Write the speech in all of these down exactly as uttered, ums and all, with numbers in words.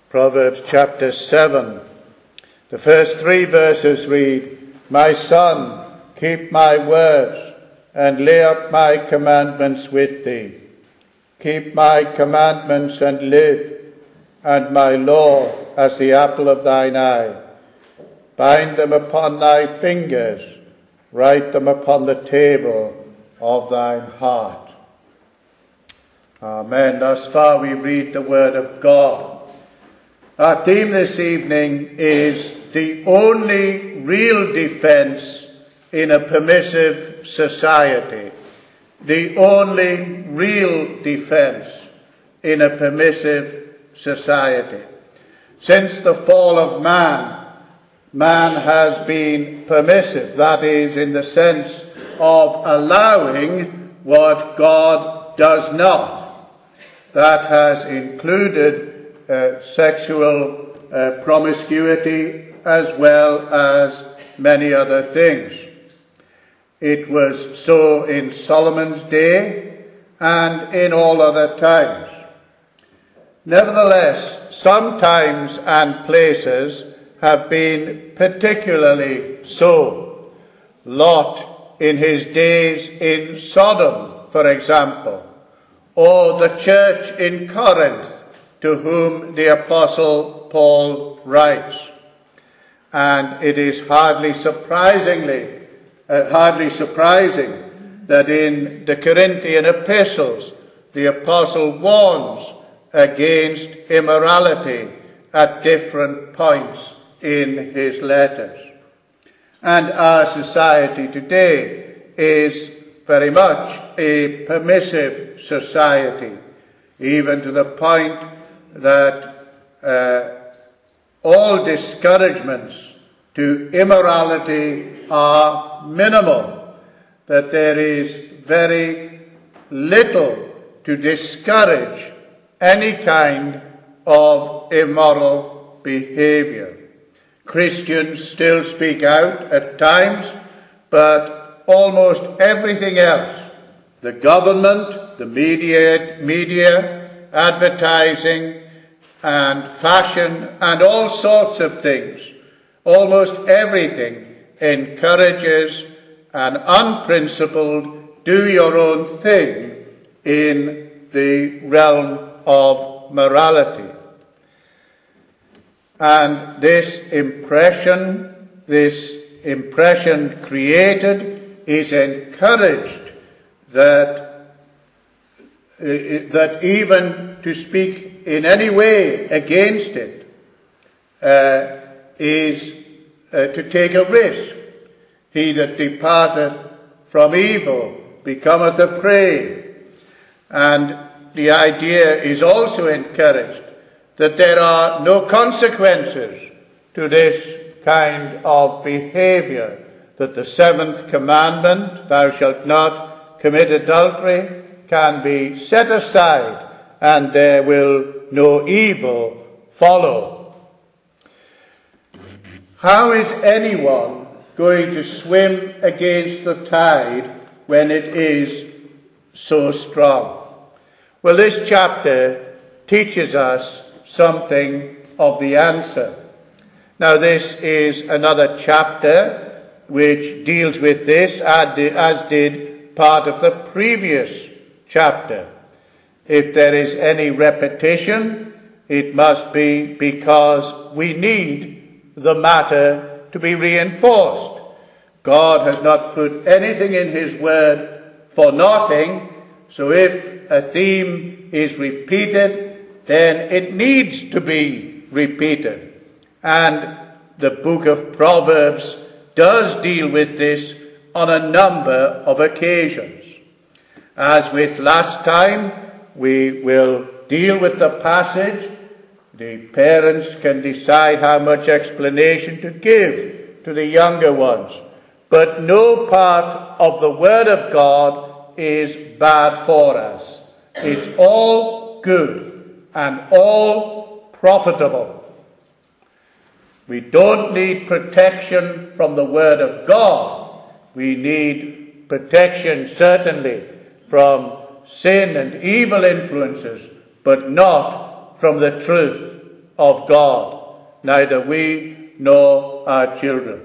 Proverbs chapter seven. The first three verses read, "My son, keep my words, and lay up my commandments with thee. Keep my commandments and live, and my law as the apple of thine eye. Bind them upon thy fingers, write them upon the table of thine heart." Amen. Thus far we read the word of God. Our theme this evening is the only real defense in a permissive society. The only real defense in a permissive society. Since the fall of man, man has been permissive. That is, in the sense of allowing what God does not. That has included uh, sexual uh, promiscuity as well as many other things. It was so in Solomon's day and in all other times. Nevertheless, some times and places have been particularly so. Lot in his days in Sodom, for example, or the church in Corinth, to whom the Apostle Paul writes. And it is hardly surprisingly, uh, hardly surprising that in the Corinthian epistles, the Apostle warns against immorality at different points in his letters. And our society today is very much a permissive society, even to the point that uh, all discouragements to immorality are minimal, that there is very little to discourage any kind of immoral behavior. Christians still speak out at times, but almost everything else, the government, the media, media, advertising, and fashion, and all sorts of things, almost everything encourages an unprincipled, do your own thing in the realm of morality. And this impression, this impression created is encouraged that uh, that even to speak in any way against it uh, is uh, to take a risk. He that departeth from evil becometh a prey. And the idea is also encouraged that there are no consequences to this kind of behavior, that the seventh commandment, thou shalt not commit adultery, can be set aside and there will no evil follow. How is anyone going to swim against the tide when it is so strong? Well, this chapter teaches us something of the answer. Now, this is another chapter which deals with this, as did part of the previous chapter. If there is any repetition, it must be because we need the matter to be reinforced. God has not put anything in his word for nothing, so if a theme is repeated, then it needs to be repeated. And the book of Proverbs does deal with this on a number of occasions. As with last time, we will deal with the passage. The parents can decide how much explanation to give to the younger ones. But no part of the Word of God is bad for us. It's all good and all profitable. We don't need protection from the Word of God. We need protection, certainly, from sin and evil influences, but not from the truth of God, neither we nor our children.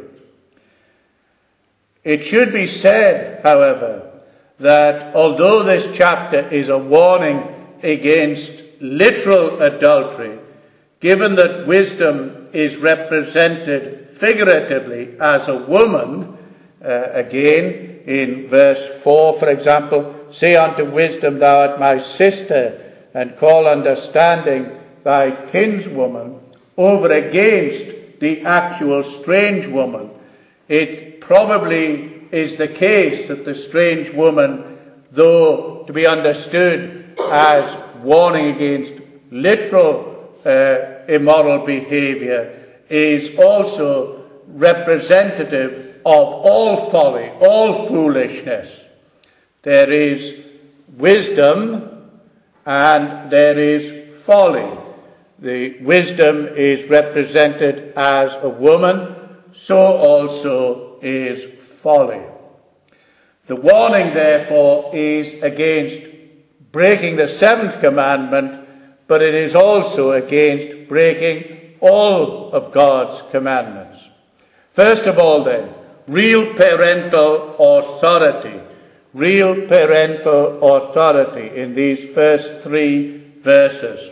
It should be said, however, that although this chapter is a warning against literal adultery, given that wisdom is represented figuratively as a woman, uh, again in verse four, for example, say unto wisdom, thou art my sister, and call understanding thy kinswoman, over against the actual strange woman. It probably is the case that the strange woman, though to be understood as warning against literal uh, immoral behavior, is also representative of all folly, all foolishness. There is wisdom and there is folly. The wisdom is represented as a woman, so also is folly. The warning, therefore, is against breaking the seventh commandment, but it is also against breaking all of God's commandments. First of all, then, real parental authority. Real parental authority in these first three verses.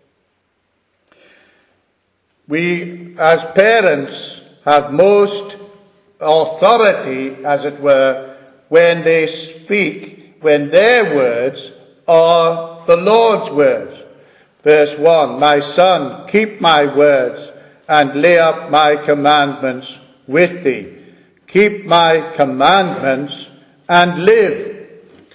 We, as parents, have most authority, as it were, when they speak, when their words are the Lord's words. Verse one, my son, keep my words and lay up my commandments with thee. Keep my commandments and live.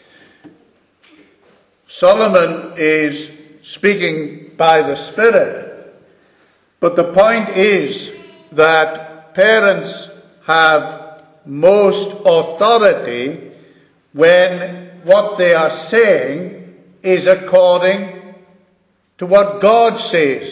Solomon is speaking by the Spirit, but the point is that parents have most authority when what they are saying is according to what God says.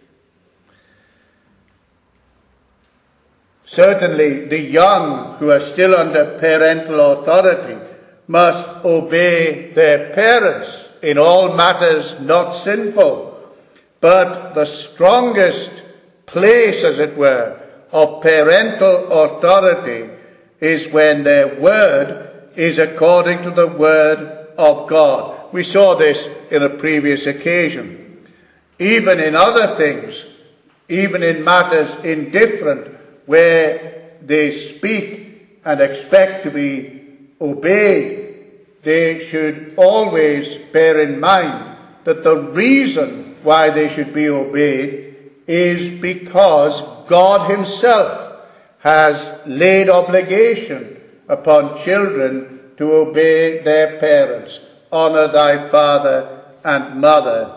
Certainly, the young who are still under parental authority must obey their parents in all matters not sinful. But the strongest place, as it were, of parental authority is when their word is according to the word of God. We saw this in a previous occasion. Even in other things, even in matters indifferent, where they speak and expect to be obeyed, they should always bear in mind that the reason why they should be obeyed is because God himself has laid obligation upon children to obey their parents. Honor thy father and mother.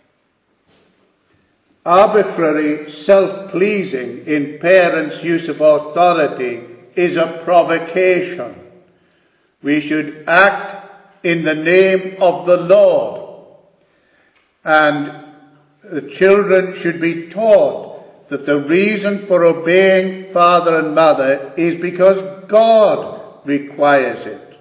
Arbitrary self-pleasing in parents' use of authority is a provocation. We should act in the name of the Lord, and the children should be taught that the reason for obeying father and mother is because God requires it.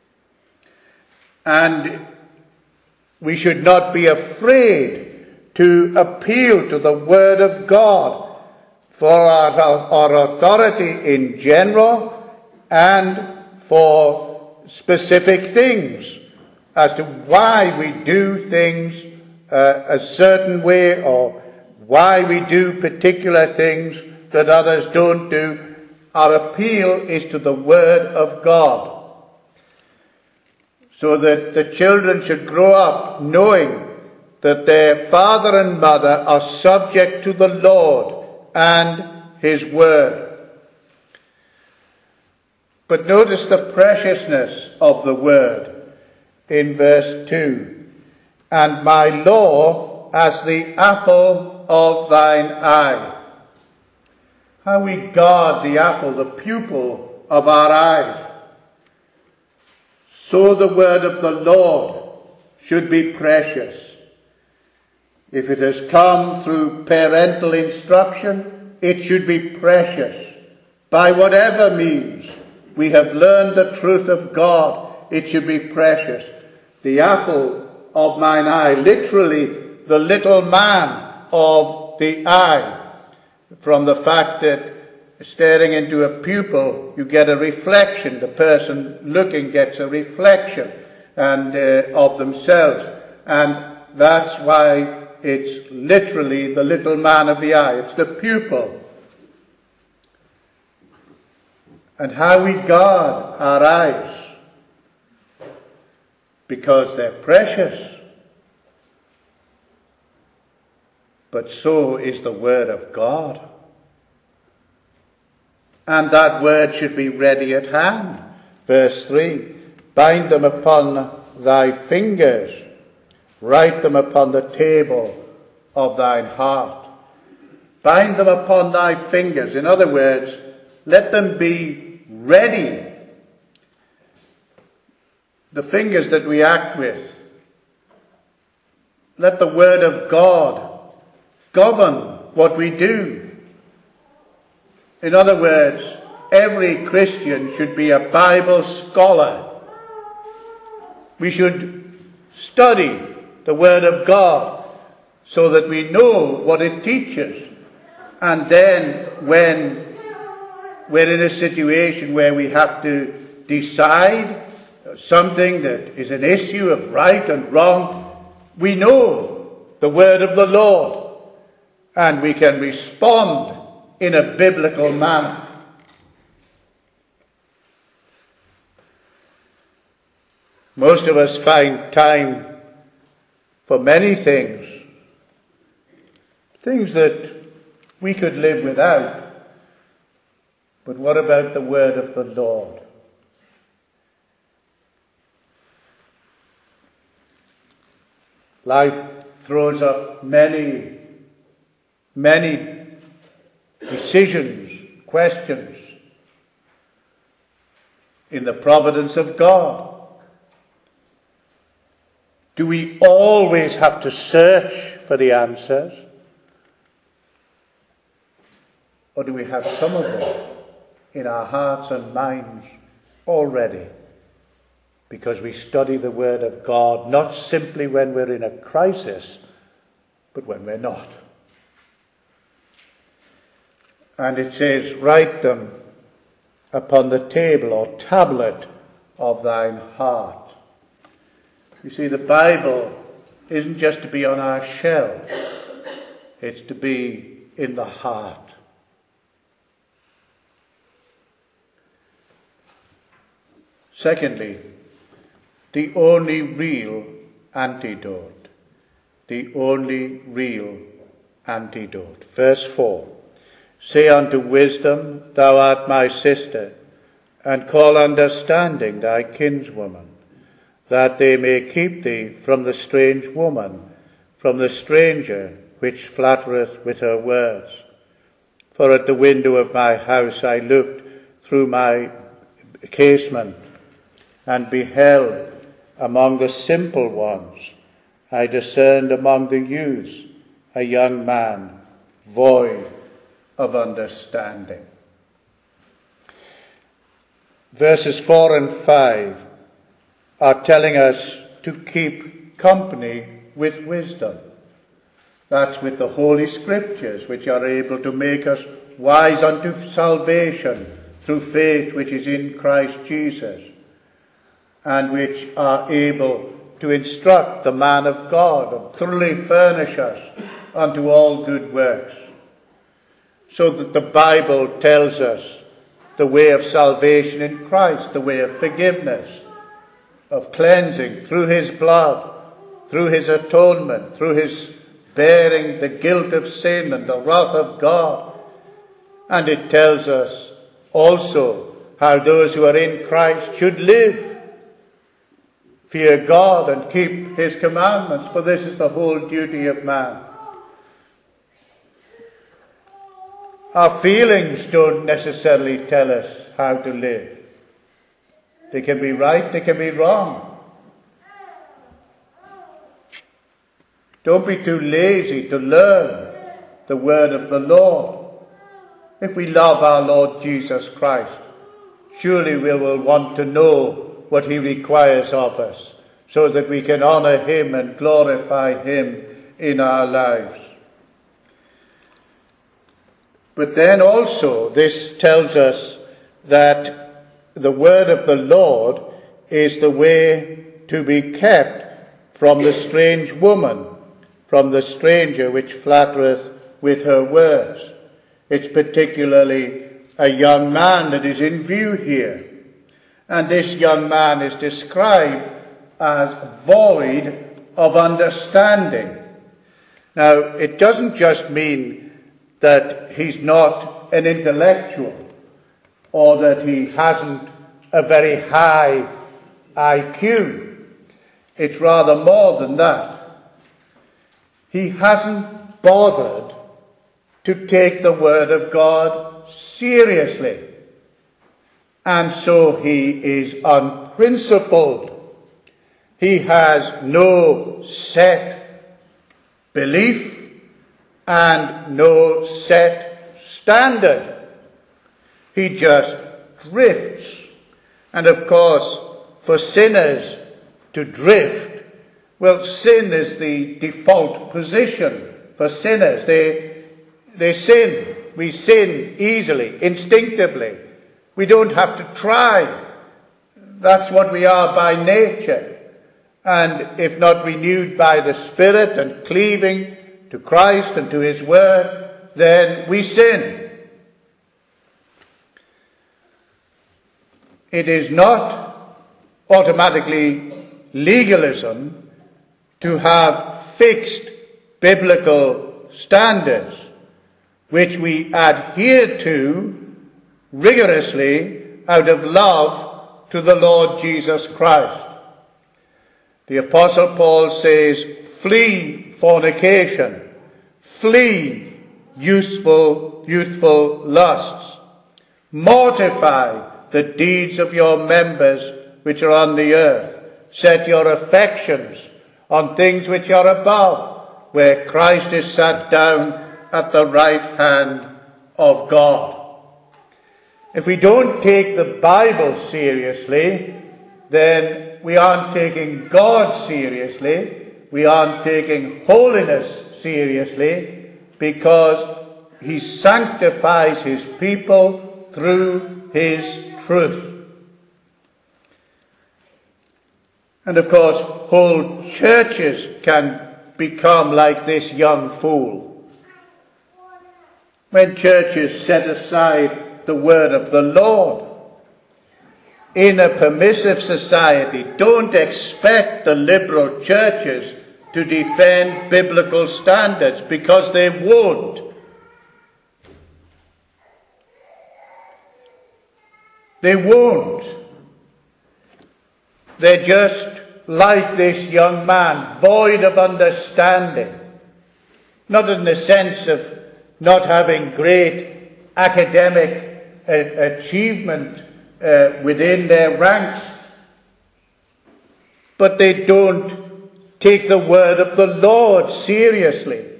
And we should not be afraid to appeal to the Word of God for our, our authority in general and for specific things as to why we do things uh, a certain way or why we do particular things that others don't do. Our appeal is to the Word of God, so that the children should grow up knowing that their father and mother are subject to the Lord and his word. But notice the preciousness of the word in verse two. And my law as the apple of thine eye. How we guard the apple, the pupil of our eyes. So the word of the Lord should be precious. If it has come through parental instruction, it should be precious. By whatever means we have learned the truth of God, it should be precious. The apple of mine eye, literally the little man of the eye, from the fact that staring into a pupil, you get a reflection. The person looking gets a reflection and uh, of themselves. And that's why it's literally the little man of the eye. It's the pupil. And how we guard our eyes, because they're precious. But so is the Word of God. And that Word should be ready at hand. Verse three, bind them upon thy fingers, write them upon the table of thine heart. Bind them upon thy fingers. In other words, let them be ready. The fingers that we act with. Let the Word of God govern what we do. In other words, every Christian should be a Bible scholar. We should study the Word of God so that we know what it teaches. And then when we're in a situation where we have to decide something that is an issue of right and wrong, we know the Word of the Lord. And we can respond in a biblical manner. Most of us find time for many things. Things that we could live without. But what about the Word of the Lord? Life throws up many Many decisions, questions in the providence of God. Do we always have to search for the answers? Or do we have some of them in our hearts and minds already? Because we study the Word of God not simply when we're in a crisis, but when we're not. And it says, write them upon the table or tablet of thine heart. You see, the Bible isn't just to be on our shelves. It's to be in the heart. Secondly, the only real antidote. The only real antidote. Verse four. Say unto wisdom, thou art my sister, and call understanding thy kinswoman, that they may keep thee from the strange woman, from the stranger which flattereth with her words. For at the window of my house I looked through my casement, and beheld among the simple ones, I discerned among the youths a young man void of understanding. Verses four and five are telling us to keep company with wisdom. That's with the Holy Scriptures, which are able to make us wise unto salvation through faith which is in Christ Jesus, and which are able to instruct the man of God and thoroughly furnish us unto all good works. So that the Bible tells us the way of salvation in Christ, the way of forgiveness, of cleansing through his blood, through his atonement, through his bearing the guilt of sin and the wrath of God. And it tells us also how those who are in Christ should live. Fear God and keep his commandments, for this is the whole duty of man. Our feelings don't necessarily tell us how to live. They can be right, they can be wrong. Don't be too lazy to learn the word of the Lord. If we love our Lord Jesus Christ, surely we will want to know what he requires of us, so that we can honor him and glorify him in our lives. But then also this tells us that the word of the Lord is the way to be kept from the strange woman, from the stranger which flattereth with her words. It's particularly a young man that is in view here. And this young man is described as void of understanding. Now, it doesn't just mean that he's not an intellectual or that he hasn't a very high I Q. It's rather more than that. He hasn't bothered to take the word of God seriously. And so he is unprincipled. He has no set belief and no set standard. He just drifts. And of course, for sinners to drift, well, sin is the default position for sinners. They, they sin. We sin easily, instinctively. We don't have to try. That's what we are by nature. And if not renewed by the Spirit and cleaving to Christ and to His Word, then we sin. It is not automatically legalism to have fixed biblical standards which we adhere to rigorously out of love to the Lord Jesus Christ. The Apostle Paul says, flee fornication, flee youthful, youthful lusts, mortify the deeds of your members which are on the earth, set your affections on things which are above, where Christ is sat down at the right hand of God. If we don't take the Bible seriously, then we aren't taking God seriously, we aren't taking holiness seriously, because He sanctifies His people through His truth. And of course, whole churches can become like this young fool. When churches set aside the word of the Lord, in a permissive society, don't expect the liberal churches to defend biblical standards, because they won't. They won't. They're just like this young man, void of understanding. Not in the sense of not having great academic uh, achievement uh, within their ranks, but they don't take the word of the Lord seriously.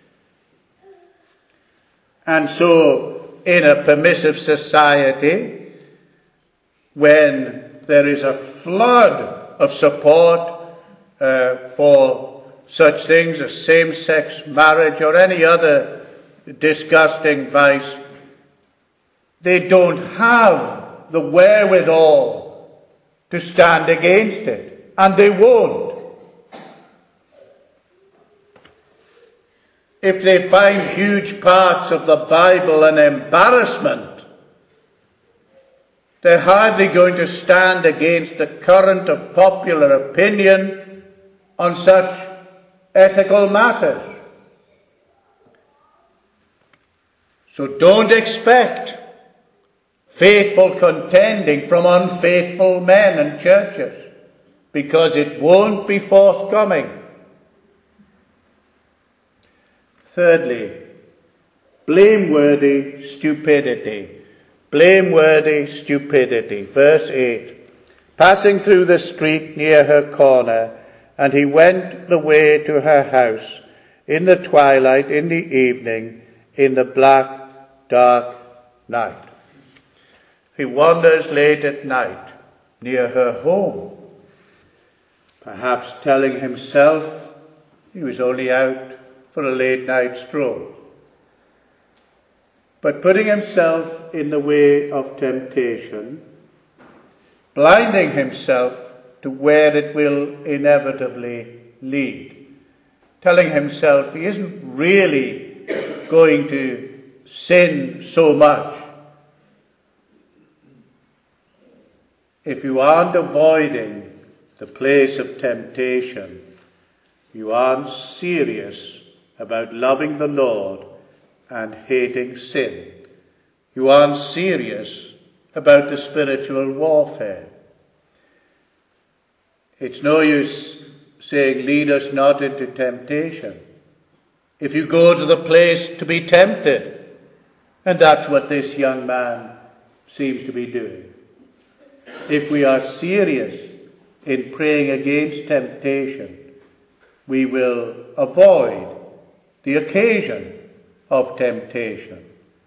And so, in a permissive society, when there is a flood of support uh, for such things as same-sex marriage or any other disgusting vice, they don't have the wherewithal to stand against it, and they won't. If they find huge parts of the Bible an embarrassment, they're hardly going to stand against the current of popular opinion on such ethical matters. So don't expect faithful contending from unfaithful men and churches, because it won't be forthcoming. Thirdly, blameworthy stupidity. Blameworthy stupidity. Verse eight. Passing through the street near her corner, and he went the way to her house, in the twilight, in the evening, in the black, dark night. He wanders late at night near her home, perhaps telling himself he was only out for a late night stroll. but putting himself in the way of temptation, blinding himself to where it will inevitably lead, telling himself he isn't really going to sin so much. If you aren't avoiding the place of temptation, you aren't serious about loving the Lord and hating sin. You aren't serious about the spiritual warfare. It's no use saying, lead us not into temptation, if you go to the place to be tempted. And that's what this young man seems to be doing. If we are serious in praying against temptation, we will avoid the occasion of temptation.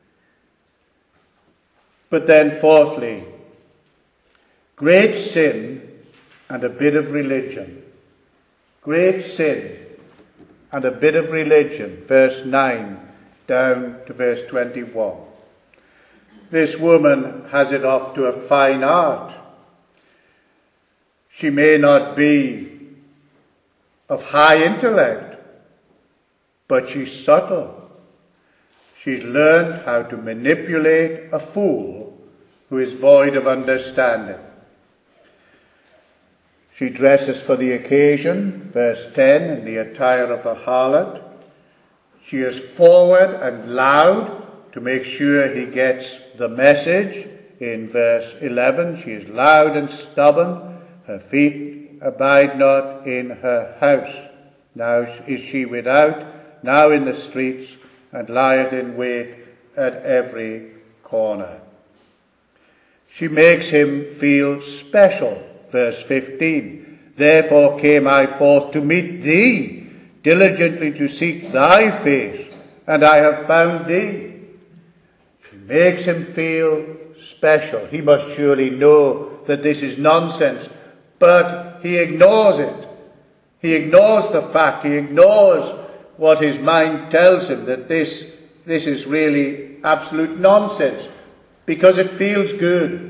But then fourthly, great sin and a bit of religion. Great sin and a bit of religion, verse nine down to verse twenty-one. This woman has it off to a fine art. She may not be of high intellect, but she's subtle. She's learned how to manipulate a fool who is void of understanding. She dresses for the occasion, verse ten, in the attire of a harlot. She is forward and loud to make sure he gets the message. In verse eleven, she is loud and stubborn. Her feet abide not in her house. Now is she without, now in the streets, and lieth in wait at every corner. She makes him feel special. Verse fifteen, therefore came I forth to meet thee, diligently to seek thy face, and I have found thee. She makes him feel special. He must surely know that this is nonsense, but he ignores it. He ignores the fact. He ignores what his mind tells him, that this, this is really absolute nonsense, because it feels good.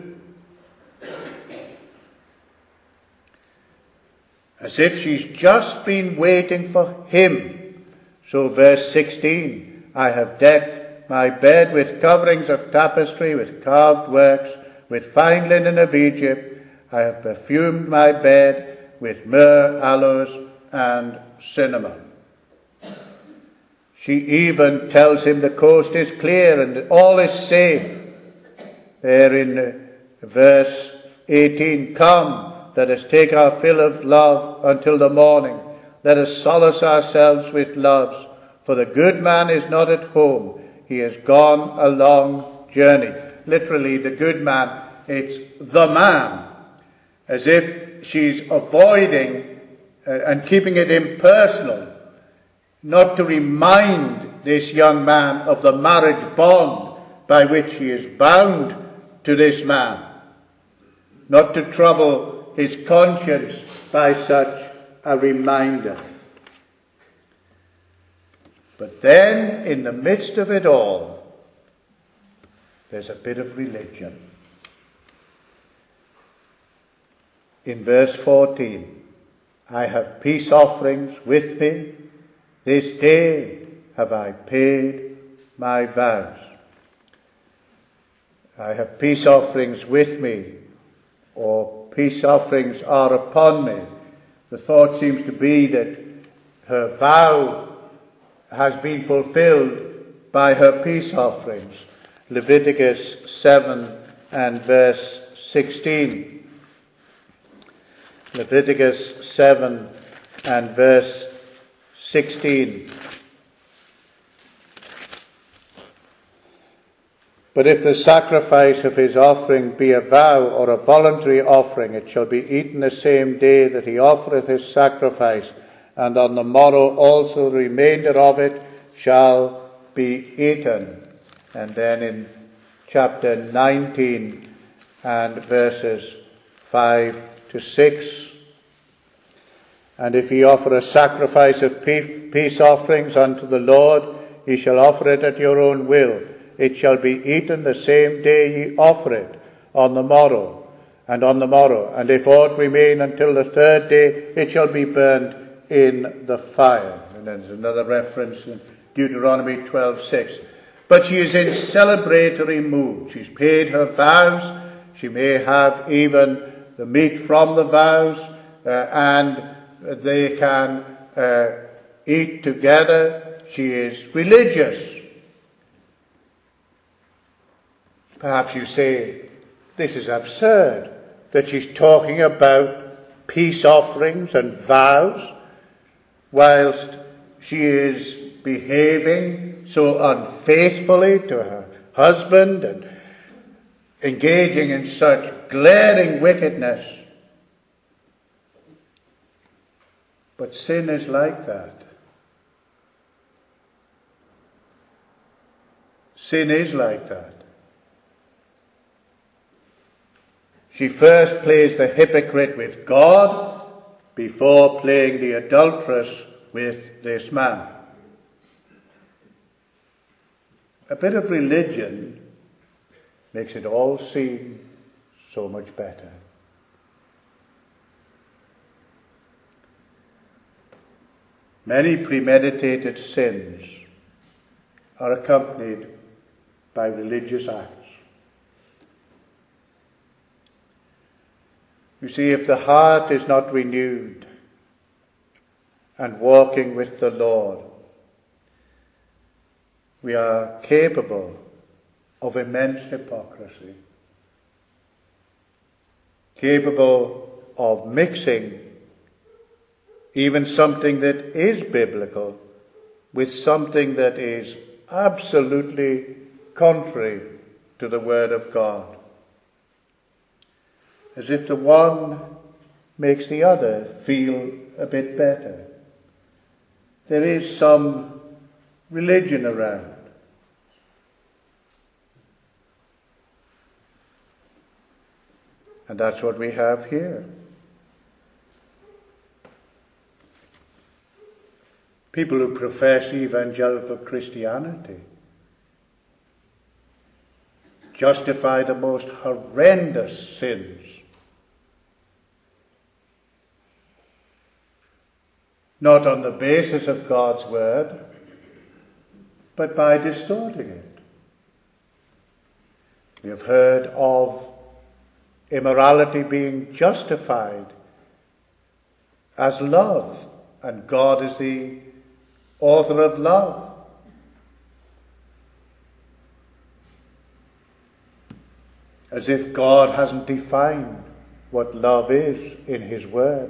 As if she's just been waiting for him. So verse sixteen, I have decked my bed with coverings of tapestry, with carved works, with fine linen of Egypt. I have perfumed my bed with myrrh, aloes, and cinnamon. She even tells him the coast is clear and all is safe. There in verse eighteen, come, let us take our fill of love until the morning. Let us solace ourselves with loves, for the good man is not at home. He has gone a long journey. Literally, the good man, it's the man. As if she's avoiding uh, and keeping it impersonal, not to remind this young man of the marriage bond by which she is bound to this man, not to trouble his conscience by such a reminder. But then, in the midst of it all, there's a bit of religion. In verse fourteen, I have peace offerings with me. This day have I paid my vows. I have peace offerings with me, or peace offerings are upon me. The thought seems to be that her vow has been fulfilled by her peace offerings. Leviticus seven and verse sixteen. Leviticus seven and verse sixteen. But if the sacrifice of his offering be a vow or a voluntary offering, it shall be eaten the same day that he offereth his sacrifice, and on the morrow also the remainder of it shall be eaten. And then in chapter nineteen and verses five to six, and if ye offer a sacrifice of peace offerings unto the Lord, ye shall offer it at your own will. it shall be eaten the same day ye offer it, on the morrow, and on the morrow. And if aught remain until the third day, it shall be burned in the fire. And then there's another reference in Deuteronomy twelve six. But she is in celebratory mood. She's paid her vows. She may have even the meat from the vows, uh, and they can uh, eat together. She is religious. Perhaps you say, this is absurd, that she's talking about peace offerings and vows, whilst she is behaving so unfaithfully to her husband and engaging in such glaring wickedness. But sin is like that. Sin is like that. She first plays the hypocrite with God before playing the adulteress with this man. A bit of religion makes it all seem so much better. Many premeditated sins are accompanied by religious acts. You see, if the heart is not renewed and walking with the Lord, we are capable of immense hypocrisy, capable of mixing even something that is biblical with something that is absolutely contrary to the Word of God. As if the one makes the other feel a bit better. There is some religion around. And that's what we have here. People who profess evangelical Christianity justify the most horrendous sins. Not on the basis of God's word, but by distorting it. We have heard of immorality being justified as love, and God is the author of love. As if God hasn't defined what love is in His Word.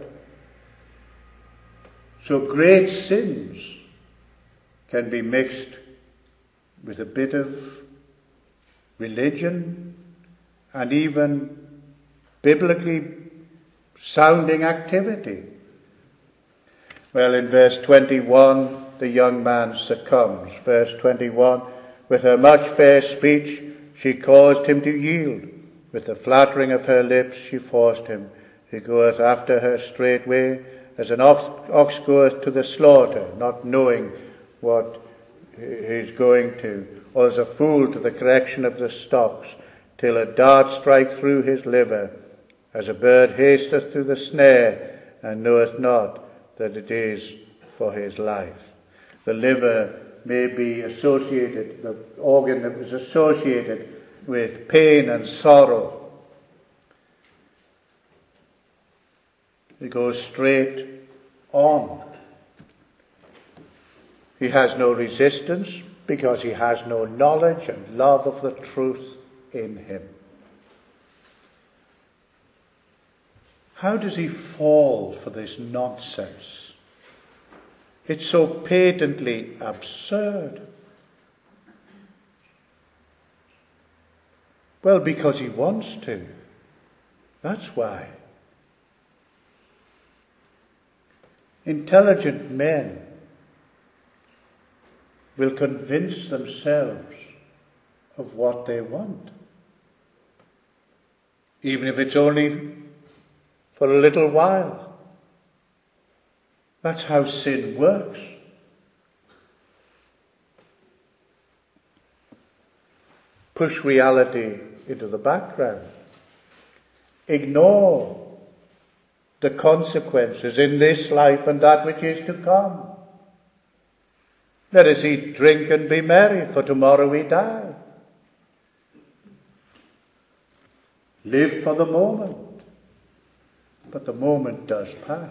So great sins can be mixed with a bit of religion and even biblically sounding activity. Well, in verse twenty-one, the young man succumbs. Verse twenty-one, with her much fair speech, she caused him to yield. With the flattering of her lips, she forced him. He goeth after her straightway, as an ox, ox goeth to the slaughter, not knowing what he's going to, or as a fool to the correction of the stocks, till a dart strike through his liver, as a bird hasteth to the snare, and knoweth not that it is for his life. The liver may be associated, the organ that was associated with pain and sorrow. It goes straight on. He has no resistance because he has no knowledge and love of the truth in him. How does he fall for this nonsense? It's so patently absurd. Well, because he wants to. That's why. Intelligent men will convince themselves of what they want, even if it's only for a little while. That's how sin works. push reality into the background. Ignore the consequences in this life and that which is to come. Let us eat, drink, and be merry, for tomorrow we die. Live for the moment, but the moment does pass.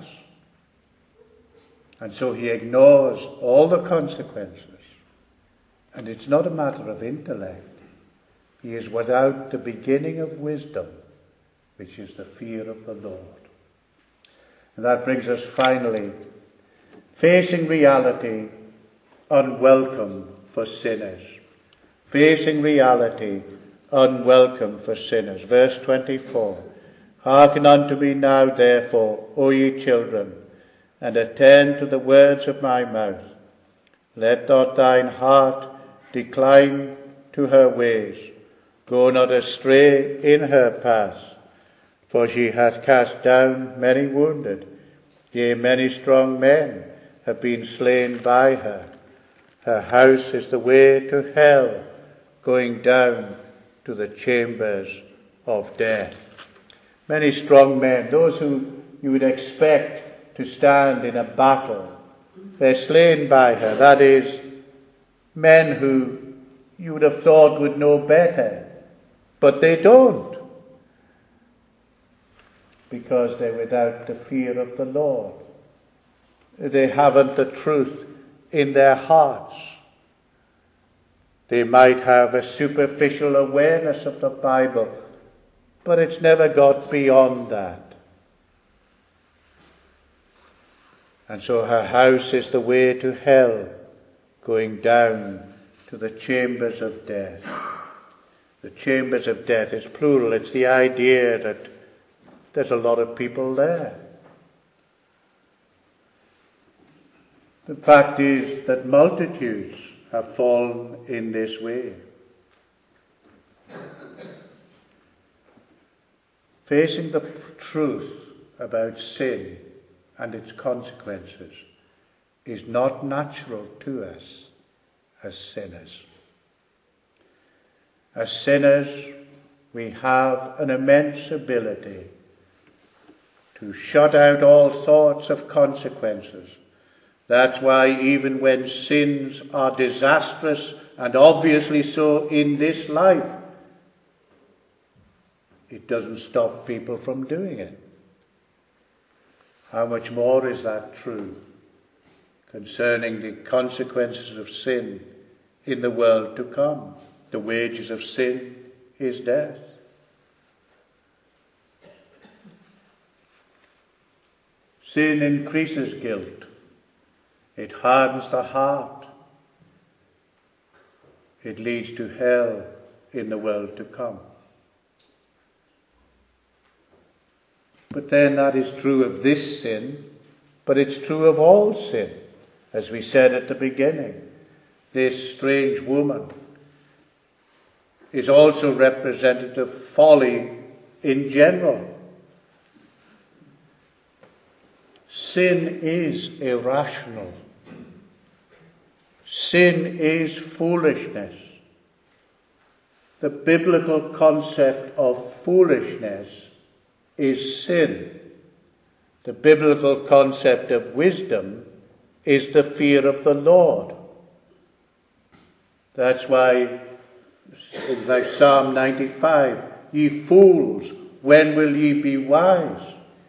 And so he ignores all the consequences. And it's not a matter of intellect. He is without the beginning of wisdom, which is the fear of the Lord. And that brings us finally, facing reality, unwelcome for sinners. Facing reality, unwelcome for sinners. Verse twenty-four. Hearken unto me now, therefore, O ye children, and attend to the words of my mouth. Let not thine heart decline to her ways. Go not astray in her paths. For she hath cast down many wounded. Yea, many strong men have been slain by her. Her house is the way to hell, going down to the chambers of death. Many strong men, those who you would expect to stand in a battle, they're slain by her. That is, men who you would have thought would know better, but they don't, because they're without the fear of the Lord. They haven't the truth in their hearts. They might have a superficial awareness of the Bible, but it's never got beyond that. And so her house is the way to hell, going down to the chambers of death. The chambers of death is plural. It's the idea that there's a lot of people there. The fact is that multitudes have fallen in this way. Facing the truth about sin and its consequences is not natural to us as sinners. As sinners, we have an immense ability to shut out all thoughts of consequences. That's why even when sins are disastrous, and obviously so in this life, it doesn't stop people from doing it. How much more is that true concerning the consequences of sin in the world to come? The wages of sin is death. Sin increases guilt. It hardens the heart. It leads to hell in the world to come. But then that is true of this sin, but it's true of all sin. As we said at the beginning, this strange woman is also representative of folly in general. Sin is irrational. Sin is foolishness. The biblical concept of foolishness is sin. The biblical concept of wisdom is the fear of the Lord. That's why, like Psalm ninety-five, ye fools, when will ye be wise?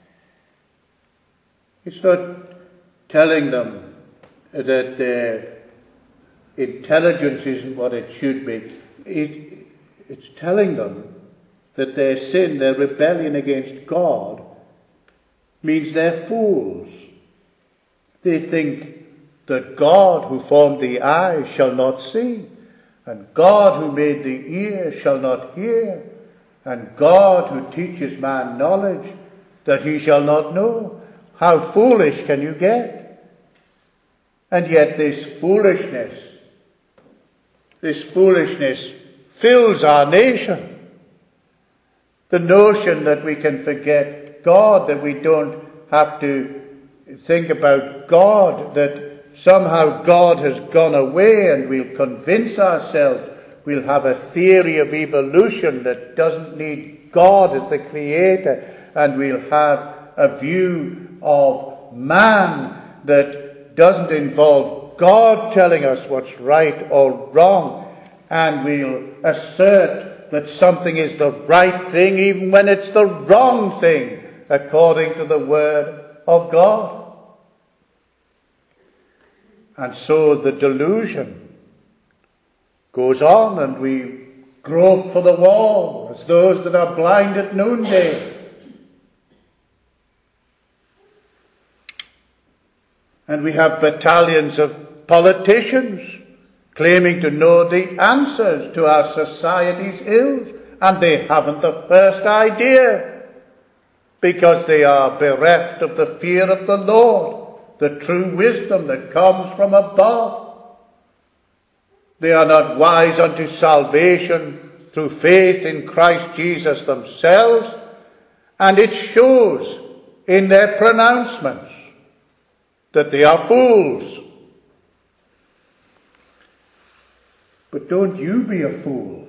It's not telling them that their intelligence isn't what it should be. It, it's telling them that their sin, their rebellion against God, means they're fools. They think that God who formed the eye shall not see, and God who made the ear shall not hear, and God who teaches man knowledge, that he shall not know. How foolish can you get? And yet this foolishness, this foolishness fills our nation. The notion that we can forget God, that we don't have to think about God, that somehow God has gone away and we'll convince ourselves we'll have a theory of evolution that doesn't need God as the creator, and we'll have a view of man that doesn't involve God telling us what's right or wrong, and we'll assert that something is the right thing even when it's the wrong thing, according to the Word of God. And so the delusion goes on, and we grope for the wall as those that are blind at noonday. And we have battalions of politicians claiming to know the answers to our society's ills, and they haven't the first idea, because they are bereft of the fear of the Lord, the true wisdom that comes from above. They are not wise unto salvation through faith in Christ Jesus themselves, and it shows in their pronouncements that they are fools. But don't you be a fool.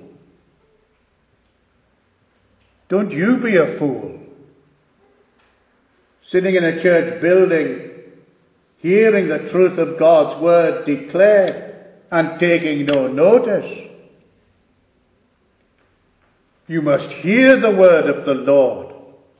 Don't you be a fool. Sitting in a church building, hearing the truth of God's word declared and taking no notice. You must hear the word of the Lord,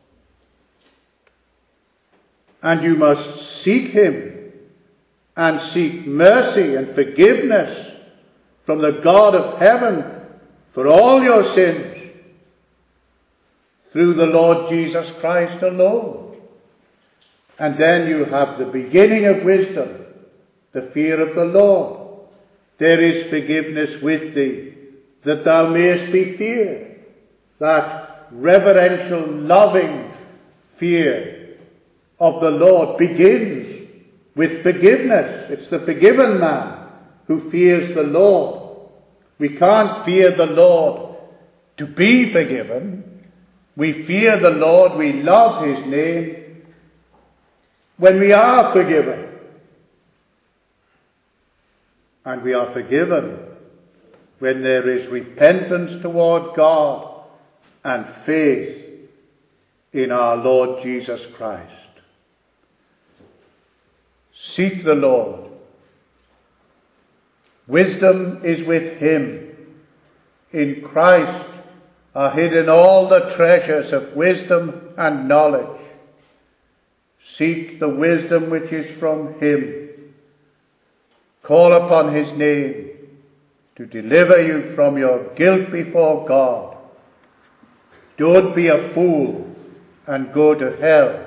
and you must seek him and seek mercy and forgiveness from the God of heaven for all your sins through the Lord Jesus Christ alone. And then you have the beginning of wisdom, the fear of the Lord. There is forgiveness with thee, that thou mayest be feared. That reverential, loving fear of the Lord begins with forgiveness. It's the forgiven man who fears the Lord. We can't fear the Lord to be forgiven. We fear the Lord, we love his name when we are forgiven. And we are forgiven when there is repentance toward God and faith in our Lord Jesus Christ. Seek the Lord. Wisdom is with him. In Christ are hidden all the treasures of wisdom and knowledge. Seek the wisdom which is from him. Call upon his name to deliver you from your guilt before God. Don't be a fool and go to hell.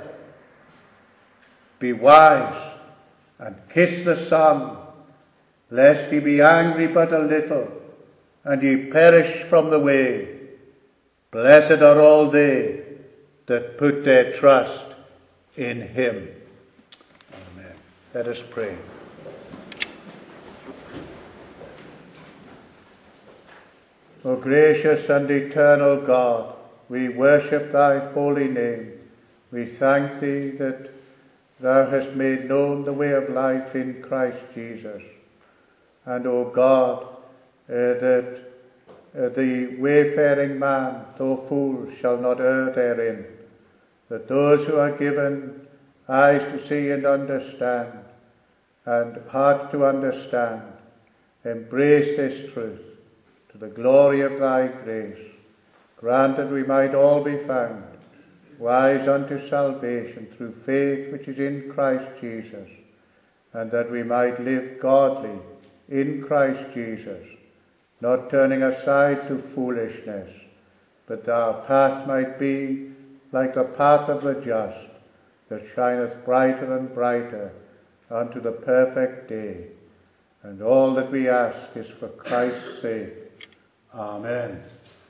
Be wise and kiss the Son, lest he be angry but a little, and ye perish from the way. Blessed are all they that put their trust in him. Amen. Let us pray. O gracious and eternal God, we worship thy holy name. We thank thee that thou hast made known the way of life in Christ Jesus. And, O God, uh, that uh, the wayfaring man, though fool, shall not err therein. That those who are given eyes to see and understand, and hearts to understand, embrace this truth to the glory of thy grace. Grant that we might all be found wise unto salvation through faith which is in Christ Jesus, and that we might live godly in Christ Jesus, not turning aside to foolishness, but that our path might be like the path of the just, that shineth brighter and brighter unto the perfect day. And all that we ask is for Christ's sake. Amen.